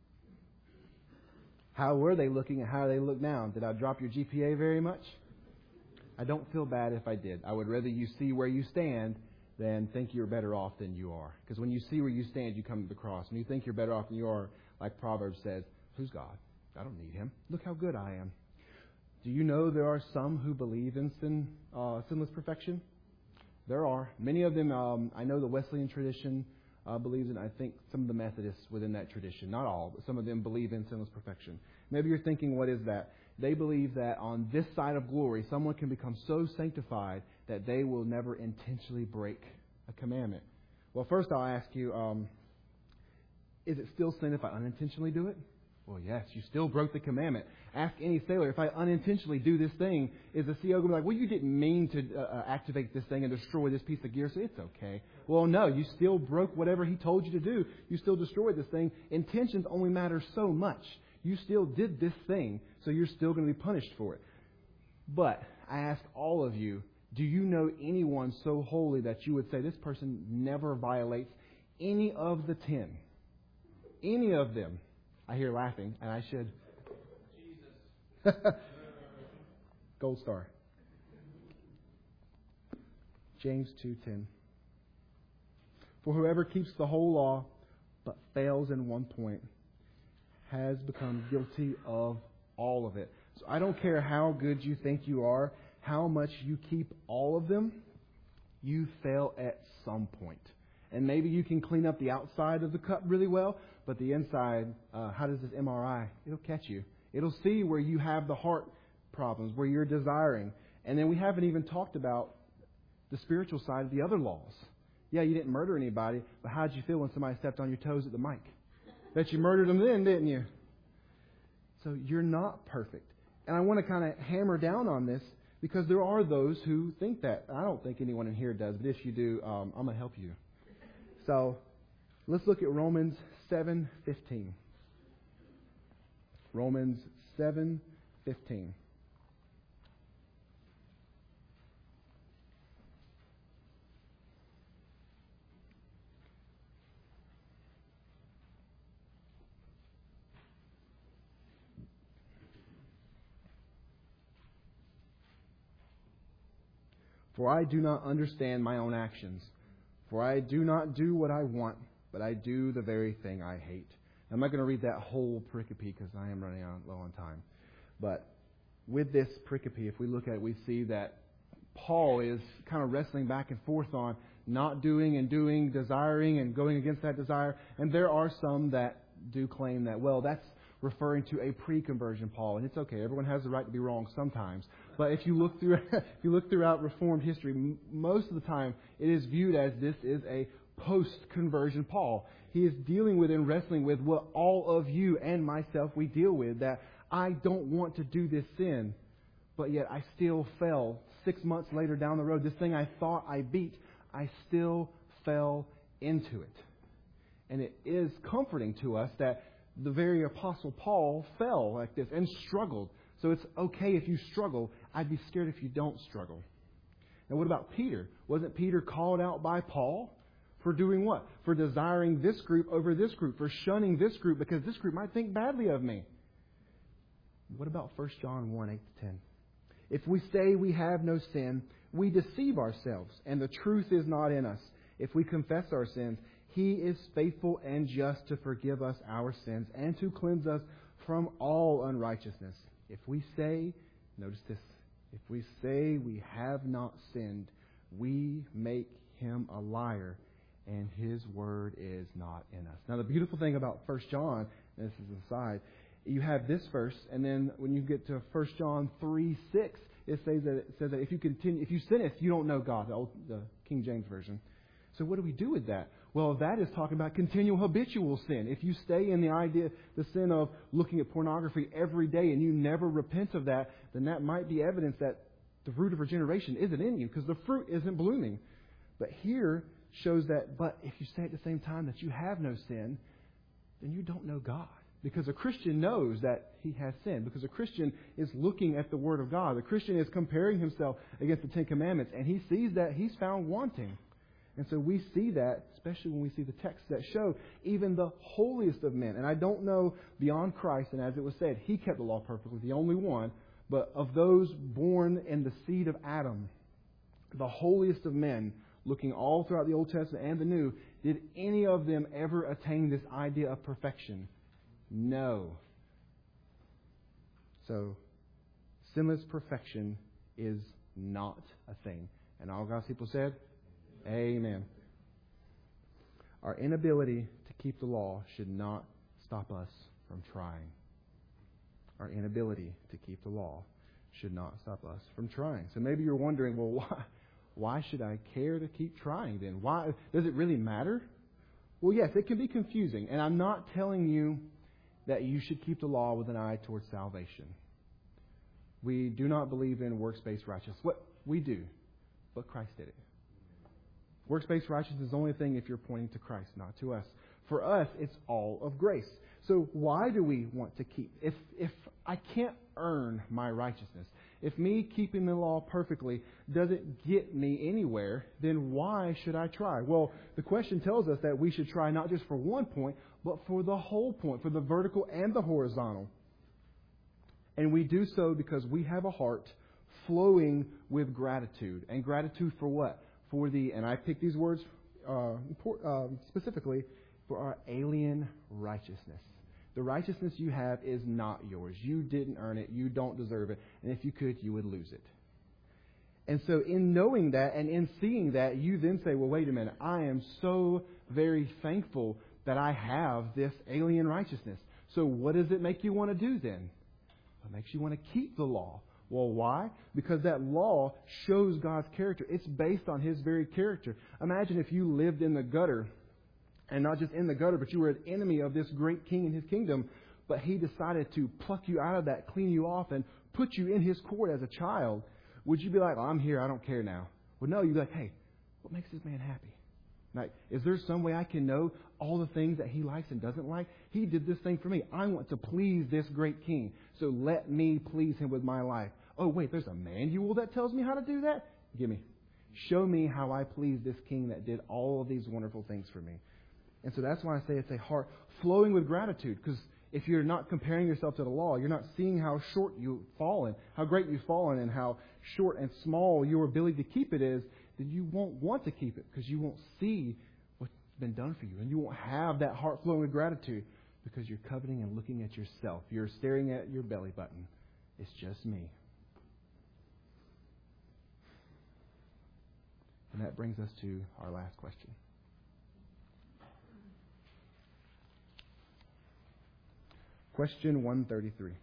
How were they looking and how do they look now? Did I drop your G P A very much? I don't feel bad if I did. I would rather you see where you stand than think you're better off than you are. Because when you see where you stand, you come to the cross. When you think you're better off than you are, like Proverbs says, who's God? I don't need him. Look how good I am. Do you know there are some who believe in sin, uh, sinless perfection? There are. Many of them, um, I know the Wesleyan tradition Uh, believes in, I think, some of the Methodists within that tradition. Not all, but some of them believe in sinless perfection. Maybe you're thinking, what is that? They believe that on this side of glory, someone can become so sanctified that they will never intentionally break a commandment. Well, first I'll ask you, um, is it still sin if I unintentionally do it? Well, yes, you still broke the commandment. Ask any sailor, if I unintentionally do this thing, is the C E O going to be like, well, you didn't mean to uh, activate this thing and destroy this piece of gear, so it's okay. Well, no, you still broke whatever he told you to do. You still destroyed this thing. Intentions only matter so much. You still did this thing, so you're still going to be punished for it. But I ask all of you, do you know anyone so holy that you would say this person never violates any of the ten? Any of them. I hear laughing, and I should Gold star. James two ten. For whoever keeps the whole law but fails in one point has become guilty of all of it. So I don't care how good you think you are, how much you keep all of them, you fail at some point. And maybe you can clean up the outside of the cup really well, but the inside, uh, how does this M R I? It'll catch you. It'll see where you have the heart problems, where you're desiring. And then we haven't even talked about the spiritual side of the other laws. Yeah, you didn't murder anybody, but how did you feel when somebody stepped on your toes at the mic? Bet you murdered them then, didn't you? So you're not perfect. And I want to kind of hammer down on this because there are those who think that. I don't think anyone in here does, but if you do, um, I'm going to help you. So let's look at Romans seven fifteen. Romans seven fifteen. For I do not understand my own actions. For I do not do what I want, but I do the very thing I hate. I'm not going to read that whole pericope because I am running on, low on time. But with this pericope, if we look at it, we see that Paul is kind of wrestling back and forth on not doing and doing, desiring and going against that desire. And there are some that do claim that, well, that's referring to a pre-conversion Paul. And it's okay. Everyone has the right to be wrong sometimes. But if you look through, if you look throughout Reformed history, m- most of the time it is viewed as this is a post-conversion Paul. He is dealing with and wrestling with what all of you and myself we deal with, that I don't want to do this sin, but yet I still fell. Six months later down the road, this thing I thought I beat, I still fell into it. And it is comforting to us that the very Apostle Paul fell like this and struggled. So it's okay if you struggle. I'd be scared if you don't struggle. And what about Peter? Wasn't Peter called out by Paul for doing what? For desiring this group over this group, for shunning this group because this group might think badly of me. What about First John one, eight to ten? If we say we have no sin, we deceive ourselves, and the truth is not in us. If we confess our sins, He is faithful and just to forgive us our sins and to cleanse us from all unrighteousness. If we say, notice this, if we say we have not sinned, we make Him a liar, and His word is not in us. Now, the beautiful thing about First John, and this is an aside, you have this verse, and then when you get to First John three six, it says that it says that if you continue, if you sinneth, you don't know God. The, old, the King James version. So what do we do with that? Well, that is talking about continual habitual sin. If you stay in the idea, the sin of looking at pornography every day, and you never repent of that, then that might be evidence that the root of regeneration isn't in you because the fruit isn't blooming. But here shows that, but if you say at the same time that you have no sin, then you don't know God. Because a Christian knows that he has sinned. Because a Christian is looking at the Word of God. The Christian is comparing himself against the Ten Commandments. And he sees that he's found wanting. And so we see that, especially when we see the texts that show even the holiest of men. And I don't know beyond Christ, and as it was said, He kept the law perfectly, the only one. But of those born in the seed of Adam, the holiest of men, looking all throughout the Old Testament and the New, did any of them ever attain this idea of perfection? No. So, sinless perfection is not a thing. And all God's people said, Amen. Our inability to keep the law should not stop us from trying. Our inability to keep the law should not stop us from trying. So maybe you're wondering, well, why, why should I care to keep trying then? Why does it really matter? Well, yes, it can be confusing. And I'm not telling you that you should keep the law with an eye towards salvation. We do not believe in works-based righteousness. What we do, but Christ did it. Works-based righteousness is the only thing if you're pointing to Christ, not to us. For us, it's all of grace. So why do we want to keep? If if I can't earn my righteousness, if me keeping the law perfectly doesn't get me anywhere, then why should I try? Well, the question tells us that we should try not just for one point, but for the whole point, for the vertical and the horizontal. And we do so because we have a heart flowing with gratitude. And gratitude for what? For the, and I pick these words uh, uh, specifically, for our alien righteousness. The righteousness you have is not yours. You didn't earn it. You don't deserve it. And if you could, you would lose it. And so in knowing that and in seeing that, you then say, well, wait a minute. I am so very thankful that I have this alien righteousness. So what does it make you want to do then? It makes you want to keep the law. Well, why? Because that law shows God's character. It's based on His very character. Imagine if you lived in the gutter, and not just in the gutter, but you were an enemy of this great king in His kingdom, but He decided to pluck you out of that, clean you off, and put you in His court as a child. Would you be like, oh, I'm here, I don't care now? Well, no, you'd be like, hey, what makes this man happy? Like, is there some way I can know all the things that he likes and doesn't like? He did this thing for me. I want to please this great king. So let me please him with my life. Oh, wait, there's a manual that tells me how to do that? Give me. Show me how I please this king that did all of these wonderful things for me. And so that's why I say it's a heart flowing with gratitude. Because if you're not comparing yourself to the law, you're not seeing how short you've fallen, how great you've fallen, and how short and small your ability to keep it is, then you won't want to keep it because you won't see what's been done for you. And you won't have that heart flowing with gratitude because you're coveting and looking at yourself. You're staring at your belly button. It's just me. And that brings us to our last question. Question one thirty-three.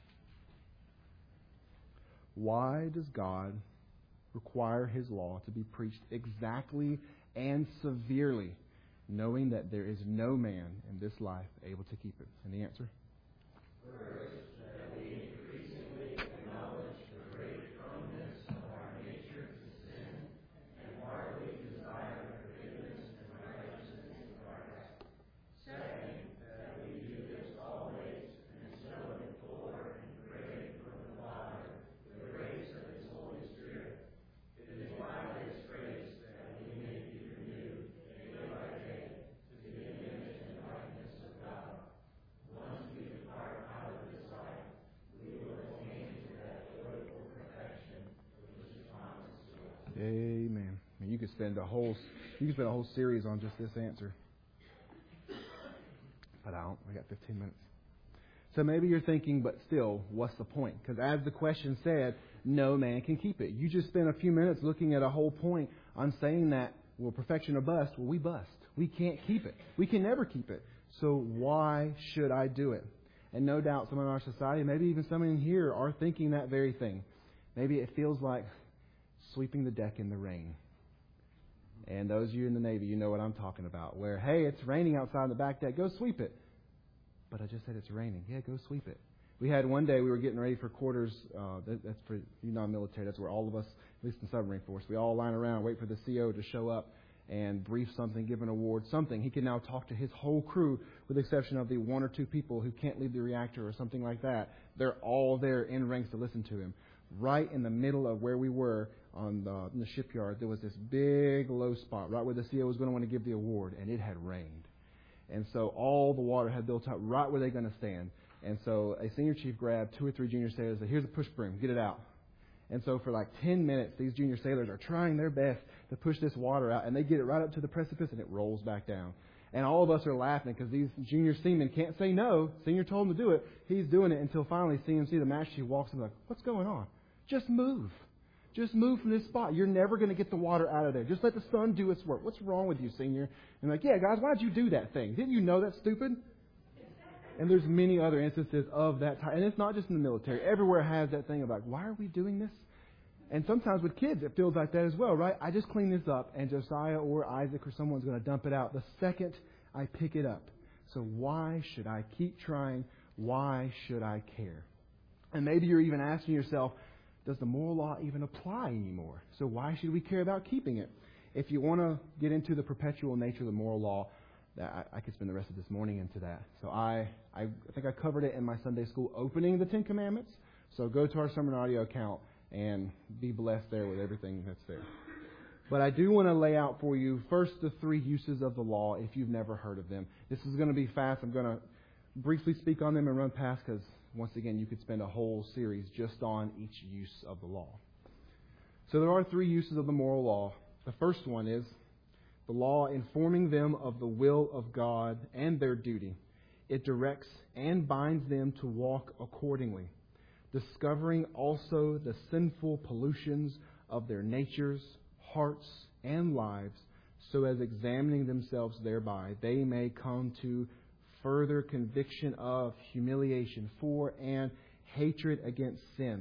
Why does God require His law to be preached exactly and severely, knowing that there is no man in this life able to keep it? And the answer? First, that we increasingly acknowledge the great proneness of our nature to sin and heartily desire the forgiveness and righteousness of Christ. Second, that we do this always and so implore and pray from the Father the grace of His Holy Spirit. It is by this grace that we may be renewed day by day to the image and likeness of God. Once we depart out of this life, we will attain to that joyful perfection which is promised to us. Amen. And you could spend a whole you could spend a whole series on just this answer. But I don't. We got fifteen minutes. So maybe you're thinking, but still, what's the point? Because as the question said, no man can keep it. You just spent a few minutes looking at a whole point on saying that, well, perfection or bust. Well, we bust. We can't keep it. We can never keep it. So why should I do it? And no doubt some in our society, maybe even some in here, are thinking that very thing. Maybe it feels like sweeping the deck in the rain. And those of you in the Navy, you know what I'm talking about. Where, hey, it's raining outside on the back deck. Go sweep it. But I just said it's raining. Yeah, go sweep it. We had one day we were getting ready for quarters. Uh, that, that's for you non-military. That's where all of us, at least in the submarine force, we all line around, wait for the C O to show up and brief something, give an award, something. He can now talk to his whole crew, with the exception of the one or two people who can't leave the reactor or something like that. They're all there in ranks to listen to him. Right in the middle of where we were on the, in the shipyard, there was this big low spot, right where the C O was going to want to give the award, and it had rained. And so all the water had built up right where they're going to stand. And so a senior chief grabbed two or three junior sailors and said, here's a push broom, get it out. And so for like ten minutes, these junior sailors are trying their best to push this water out, and they get it right up to the precipice, and it rolls back down. And all of us are laughing because these junior seamen can't say no. Senior told him to do it. He's doing it until finally C M C, the master chief, walks in like, what's going on? Just move. Just move from this spot. You're never going to get the water out of there. Just let the sun do its work. What's wrong with you, senior? And like, yeah, guys, why'd you do that thing? Didn't you know that's stupid? And there's many other instances of that type. And it's not just in the military. Everywhere has that thing about, why are we doing this? And sometimes with kids, it feels like that as well, right? I just clean this up, and Josiah or Isaac or someone's going to dump it out the second I pick it up. So why should I keep trying? Why should I care? And maybe you're even asking yourself, does the moral law even apply anymore? So why should we care about keeping it? If you want to get into the perpetual nature of the moral law, that I, I could spend the rest of this morning into that. So I, I think I covered it in my Sunday school opening the Ten Commandments. So go to our sermon audio account and be blessed there with everything that's there. But I do want to lay out for you first the three uses of the law if you've never heard of them. This is going to be fast. I'm going to briefly speak on them and run past because once again, you could spend a whole series just on each use of the law. So there are three uses of the moral law. The first one is the law informing them of the will of God and their duty. It directs and binds them to walk accordingly, discovering also the sinful pollutions of their natures, hearts, and lives, so as examining themselves thereby, they may come to further conviction of, humiliation for, and hatred against sin.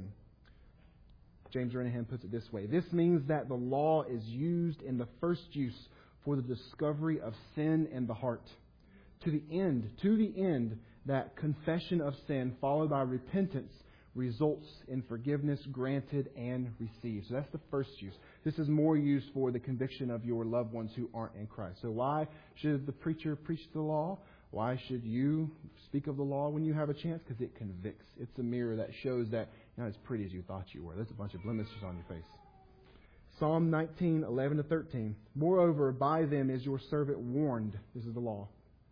James Renihan puts it this way: this means that the law is used in the first use for the discovery of sin in the heart, to the end, to the end that confession of sin followed by repentance results in forgiveness granted and received. So that's the first use. This is more used for the conviction of your loved ones who aren't in Christ. So why should the preacher preach the law? Why should you speak of the law when you have a chance? Because it convicts. It's a mirror that shows that you're not as pretty as you thought you were. There's a bunch of blemishes on your face. Psalm nineteen, eleven to thirteen. Moreover, by them is your servant warned. This is the law.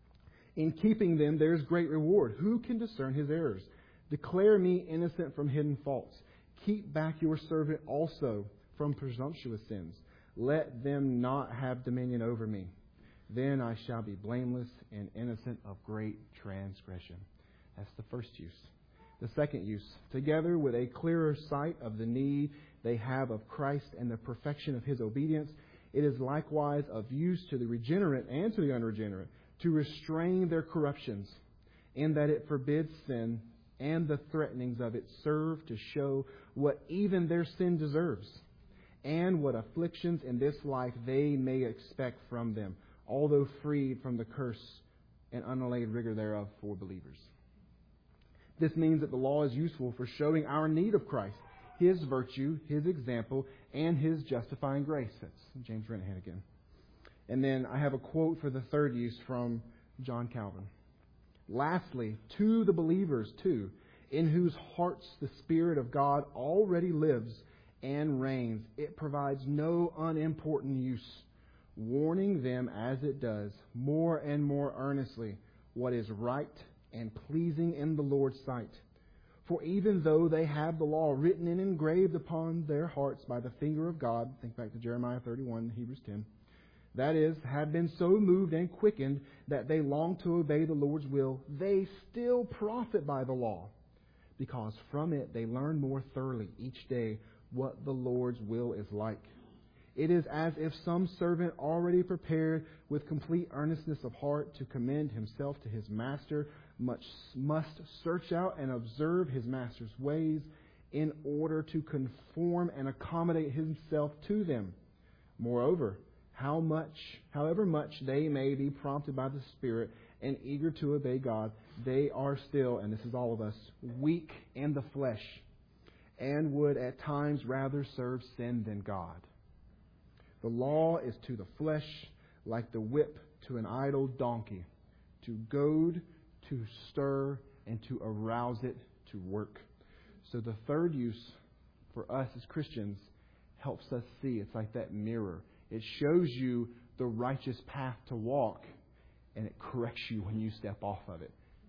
In keeping them there is great reward. Who can discern his errors? Declare me innocent from hidden faults. Keep back your servant also from presumptuous sins. Let them not have dominion over me. Then I shall be blameless and innocent of great transgression. That's the first use. The second use, together with a clearer sight of the need they have of Christ and the perfection of his obedience, it is likewise of use to the regenerate and to the unregenerate to restrain their corruptions, in that it forbids sin, and the threatenings of it serve to show what even their sin deserves, and what afflictions in this life they may expect from them, although freed from the curse and unallayed rigor thereof for believers. This means that the law is useful for showing our need of Christ, his virtue, his example, and his justifying grace. That's James Renihan again. And then I have a quote for the third use from John Calvin. Lastly, to the believers, too, in whose hearts the Spirit of God already lives and reigns, it provides no unimportant use, warning them as it does more and more earnestly what is right and pleasing in the Lord's sight. For even though they have the law written and engraved upon their hearts by the finger of God, think back to Jeremiah thirty-one, Hebrews ten, that is, have been so moved and quickened that they long to obey the Lord's will, they still profit by the law, because from it they learn more thoroughly each day what the Lord's will is like. It is as if some servant already prepared with complete earnestness of heart to commend himself to his master much must search out and observe his master's ways in order to conform and accommodate himself to them. Moreover, how much, however much they may be prompted by the Spirit and eager to obey God, they are still, and this is all of us, weak in the flesh, and would at times rather serve sin than God. The law is to the flesh like the whip to an idle donkey, to goad, to stir, and to arouse it to work. So the third use for us as Christians helps us see. It's like that mirror. It shows you the righteous path to walk, and it corrects you when you step off of it.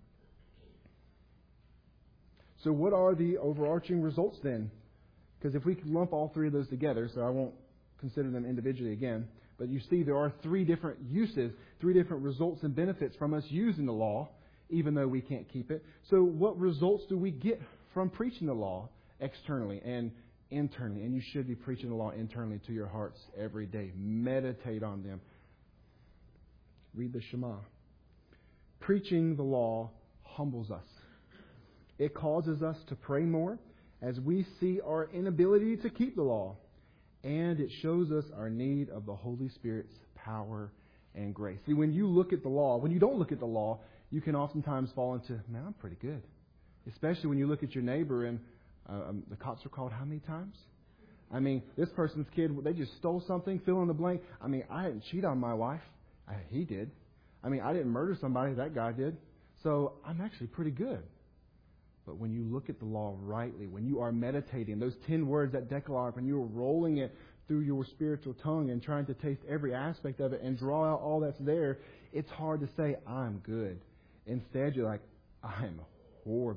So what are the overarching results then? Because if we could lump all three of those together, so I won't consider them individually again, but you see there are three different uses, three different results and benefits from us using the law, even though we can't keep it. So what results do we get from preaching the law externally and internally? And you should be preaching the law internally to your hearts every day. Meditate on them. Read the Shema. Preaching the law humbles us. It causes us to pray more as we see our inability to keep the law. And it shows us our need of the Holy Spirit's power and grace. See, when you look at the law, when you don't look at the law, you can oftentimes fall into, man, I'm pretty good. Especially when you look at your neighbor and uh, um, the cops are called how many times? I mean, this person's kid, they just stole something, fill in the blank. I mean, I didn't cheat on my wife. I, he did. I mean, I didn't murder somebody. That guy did. So I'm actually pretty good. But when you look at the law rightly, when you are meditating, those ten words, that Decalogue, when you're rolling it through your spiritual tongue and trying to taste every aspect of it and draw out all that's there, it's hard to say, I'm good. Instead, you're like, I'm horrible.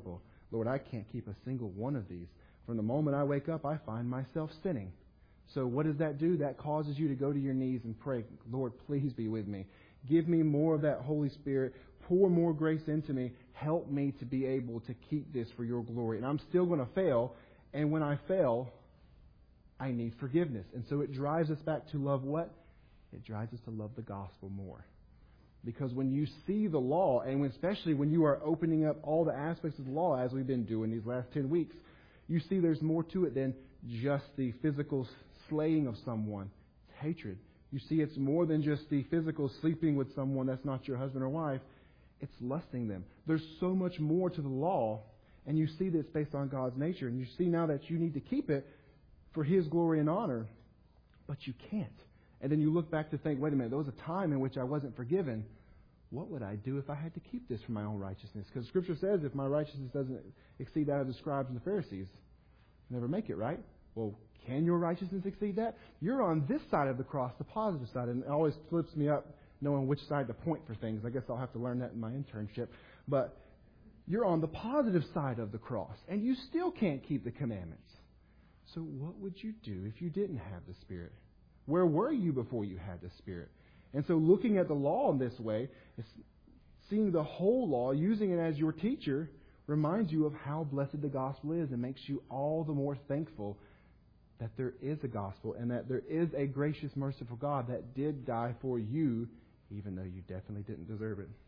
Lord, I can't keep a single one of these. From the moment I wake up, I find myself sinning. So what does that do? That causes you to go to your knees and pray, Lord, please be with me. Give me more of that Holy Spirit. Pour more grace into me. Help me to be able to keep this for your glory. And I'm still going to fail. And when I fail, I need forgiveness. And so it drives us back to love what? It drives us to love the gospel more. Because when you see the law, and especially when you are opening up all the aspects of the law, as we've been doing these last ten weeks, you see there's more to it than just the physical slaying of someone. It's hatred. You see it's more than just the physical sleeping with someone that's not your husband or wife. It's lusting them. There's so much more to the law, and you see that it's based on God's nature. And you see now that you need to keep it for His glory and honor, but you can't. And then you look back to think, wait a minute, there was a time in which I wasn't forgiven. What would I do if I had to keep this for my own righteousness? Because Scripture says if my righteousness doesn't exceed that of the scribes and the Pharisees, I never make it, right? Well, can your righteousness exceed that? You're on this side of the cross, the positive side, and it always flips me up knowing which side to point for things. I guess I'll have to learn that in my internship. But you're on the positive side of the cross, and you still can't keep the commandments. So what would you do if you didn't have the Spirit? Where were you before you had the Spirit? And so looking at the law in this way, seeing the whole law, using it as your teacher, reminds you of how blessed the gospel is and makes you all the more thankful that there is a gospel and that there is a gracious, merciful God that did die for you, even though you definitely didn't deserve it.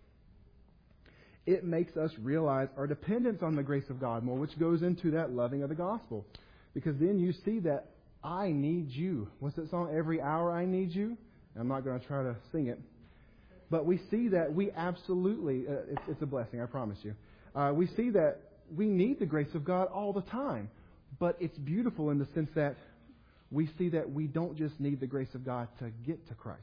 It makes us realize our dependence on the grace of God more, which goes into that loving of the gospel. Because then you see that I need you. What's that song? Every hour I need you. I'm not going to try to sing it. But we see that we absolutely, uh, it's, it's a blessing, I promise you. Uh, we see that we need the grace of God all the time. But it's beautiful in the sense that we see that we don't just need the grace of God to get to Christ.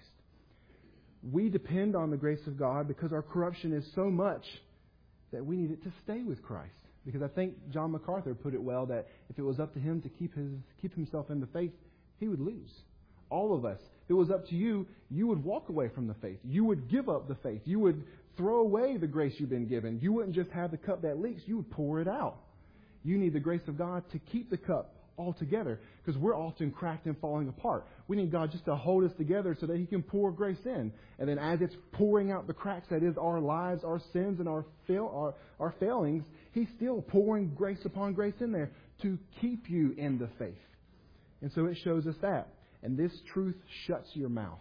We depend on the grace of God because our corruption is so much that we need it to stay with Christ. Because I think John MacArthur put it well that if it was up to him to keep his keep himself in the faith, he would lose. All of us. If it was up to you, you would walk away from the faith. You would give up the faith. You would throw away the grace you've been given. You wouldn't just have the cup that leaks. You would pour it out. You need the grace of God to keep the cup all together because we're often cracked and falling apart. We need God just to hold us together so that He can pour grace in. And then as it's pouring out the cracks that is our lives, our sins, and our fail, our, our failings, He's still pouring grace upon grace in there to keep you in the faith. And so it shows us that. And this truth shuts your mouth.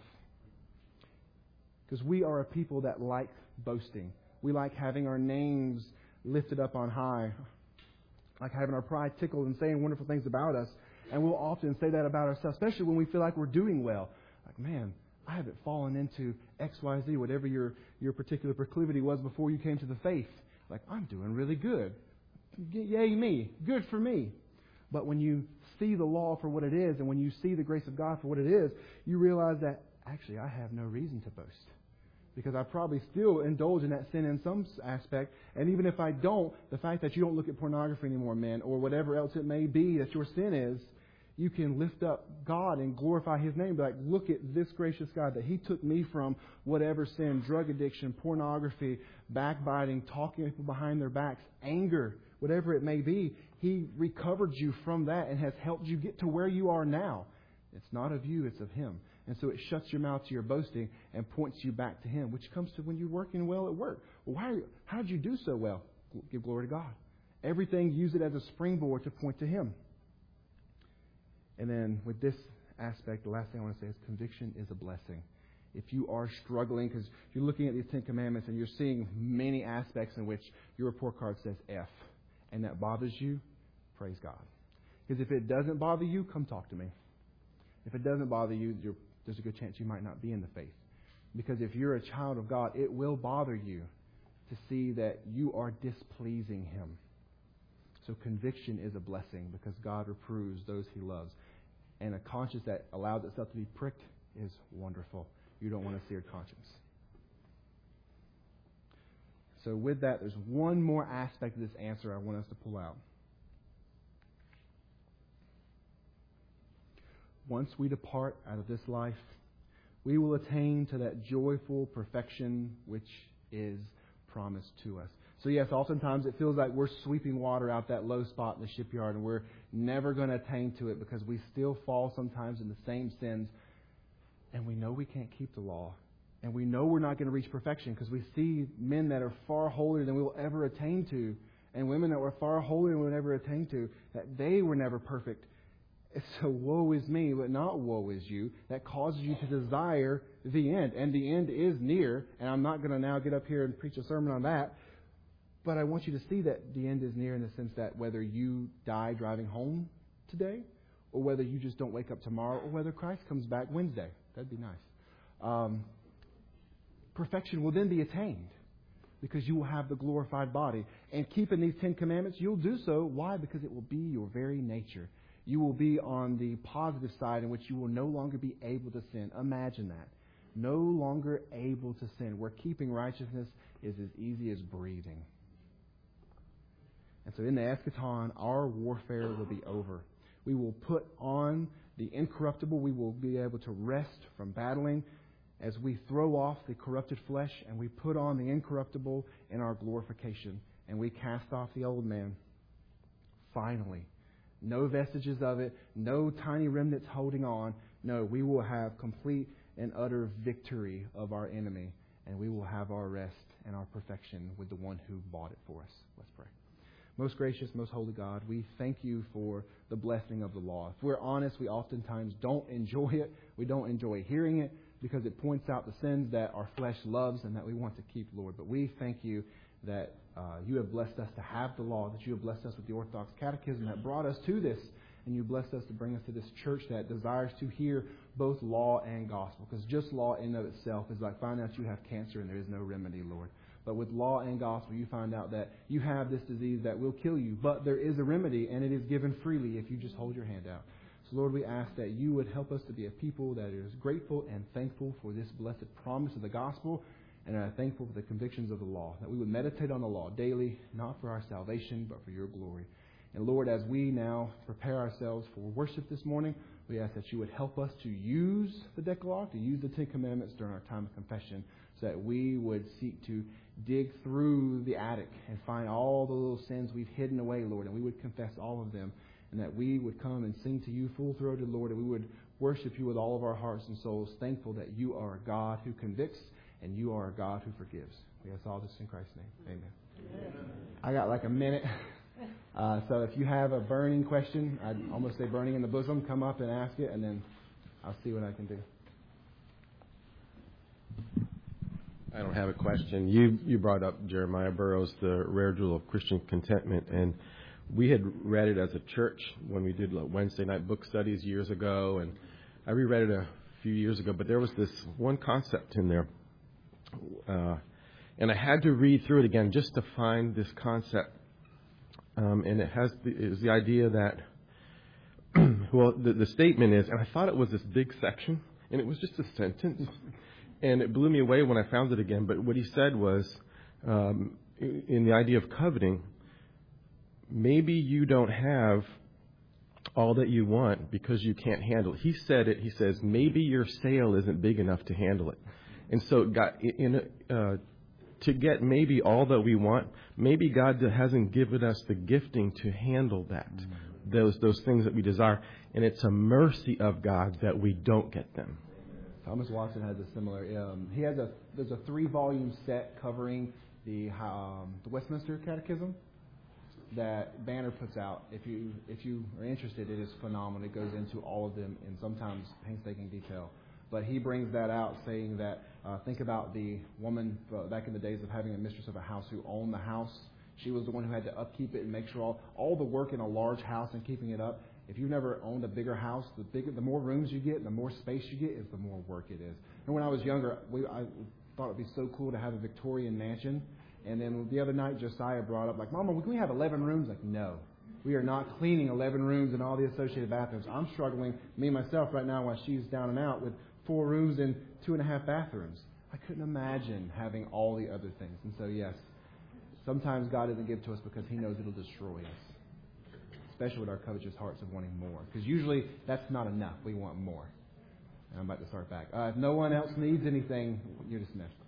Because we are a people that like boasting. We like having our names lifted up on high. Like having our pride tickled and saying wonderful things about us. And we'll often say that about ourselves, especially when we feel like we're doing well. Like, man, I haven't fallen into X, Y, Z, whatever your, your particular proclivity was before you came to the faith. Like, I'm doing really good. Yay me. Good for me. But when you see the law for what it is, and when you see the grace of God for what it is, you realize that, actually, I have no reason to boast. Because I probably still indulge in that sin in some aspect. And even if I don't, the fact that you don't look at pornography anymore, man, or whatever else it may be that your sin is, you can lift up God and glorify His name. Be like, look at this gracious God that He took me from whatever sin, drug addiction, pornography, backbiting, talking to people behind their backs, anger, whatever it may be. He recovered you from that and has helped you get to where you are now. It's not of you, it's of Him. And so it shuts your mouth to your boasting and points you back to Him, which comes to when you're working well at work. Well, why are you, how did you do so well? Give glory to God. Everything, use it as a springboard to point to Him. And then with this aspect, the last thing I want to say is conviction is a blessing. If you are struggling, because you're looking at these Ten Commandments and you're seeing many aspects in which your report card says F, and that bothers you, praise God. Because if it doesn't bother you, come talk to me. If it doesn't bother you, you're, there's a good chance you might not be in the faith. Because if you're a child of God, it will bother you to see that you are displeasing Him. So conviction is a blessing because God reproves those He loves. And a conscience that allows itself to be pricked is wonderful. You don't want a seared conscience. So with that, there's one more aspect of this answer I want us to pull out. Once we depart out of this life, we will attain to that joyful perfection which is promised to us. So yes, oftentimes it feels like we're sweeping water out that low spot in the shipyard, and we're never going to attain to it because we still fall sometimes in the same sins. And we know we can't keep the law. And we know we're not going to reach perfection because we see men that are far holier than we will ever attain to, and women that were far holier than we will ever attain to, that they were never perfect. So woe is me, but not woe is you. That causes you to desire the end. And the end is near. And I'm not going to now get up here and preach a sermon on that. But I want you to see that the end is near in the sense that whether you die driving home today, or whether you just don't wake up tomorrow, or whether Christ comes back Wednesday. That'd be nice. Um, perfection will then be attained because you will have the glorified body. And keeping these Ten Commandments, you'll do so. Why? Because it will be your very nature. You will be on the positive side in which you will no longer be able to sin. Imagine that. No longer able to sin. Where keeping righteousness is as easy as breathing. And so in the eschaton, our warfare will be over. We will put on the incorruptible. We will be able to rest from battling as we throw off the corrupted flesh and we put on the incorruptible in our glorification. And we cast off the old man. Finally. No vestiges of it. No tiny remnants holding on. No, we will have complete and utter victory of our enemy. And we will have our rest and our perfection with the one who bought it for us. Let's pray. Most gracious, most holy God, we thank you for the blessing of the law. If we're honest, we oftentimes don't enjoy it. We don't enjoy hearing it because it points out the sins that our flesh loves and that we want to keep, Lord. But we thank you that uh, you have blessed us to have the law, that you have blessed us with the Orthodox Catechism that brought us to this, and you blessed us to bring us to this church that desires to hear both law and gospel. Because just law in and of itself is like finding out you have cancer and there is no remedy, Lord. But with law and gospel, you find out that you have this disease that will kill you, but there is a remedy, and it is given freely if you just hold your hand out. So, Lord, we ask that you would help us to be a people that is grateful and thankful for this blessed promise of the gospel, and are thankful for the convictions of the law, that we would meditate on the law daily, not for our salvation, but for your glory. And Lord, as we now prepare ourselves for worship this morning, we ask that you would help us to use the Decalogue, to use the Ten Commandments during our time of confession, so that we would seek to dig through the attic and find all the little sins we've hidden away, Lord, and we would confess all of them, and that we would come and sing to you full-throated, Lord, and we would worship you with all of our hearts and souls, thankful that you are a God who convicts and you are a God who forgives. We ask all this in Christ's name. Amen. Amen. I got like a minute. Uh, so if you have a burning question, I'd almost say burning in the bosom, come up and ask it, and then I'll see what I can do. I don't have a question. You you brought up Jeremiah Burroughs, The Rare Jewel of Christian Contentment, and we had read it as a church when we did like Wednesday night book studies years ago, and I reread it a few years ago, but there was this one concept in there, uh, and I had to read through it again just to find this concept, um, and it has the, it was the idea that, well, the, the statement is, and I thought it was this big section, and it was just a sentence. And it blew me away when I found it again. But what he said was, um, in the idea of coveting, maybe you don't have all that you want because you can't handle it. He said it. He says, maybe your sail isn't big enough to handle it. And so God, in, uh, to get maybe all that we want, maybe God hasn't given us the gifting to handle that, mm-hmm. those those things that we desire. And it's a mercy of God that we don't get them. Thomas Watson has a similar. Um, he has a there's a three volume set covering the um, the Westminster Catechism that Banner puts out. If you if you are interested, it is phenomenal. It goes into all of them in sometimes painstaking detail. But he brings that out, saying that uh, think about the woman uh, back in the days of having a mistress of a house who owned the house. She was the one who had to upkeep it and make sure all all the work in a large house and keeping it up. If you've never owned a bigger house, the bigger, the more rooms you get, the more space you get, is the more work it is. And when I was younger, we, I thought it would be so cool to have a Victorian mansion. And then the other night, Josiah brought up, like, Mama, can we have eleven rooms? Like, no. We are not cleaning eleven rooms and all the associated bathrooms. I'm struggling, me myself right now, while she's down and out, with four rooms and two and a half bathrooms. I couldn't imagine having all the other things. And so, yes, sometimes God doesn't give to us because he knows it'll destroy us. Especially with our covetous hearts of wanting more. Because usually that's not enough. We want more. And I'm about to start back. Uh, if no one else needs anything, you're dismissed.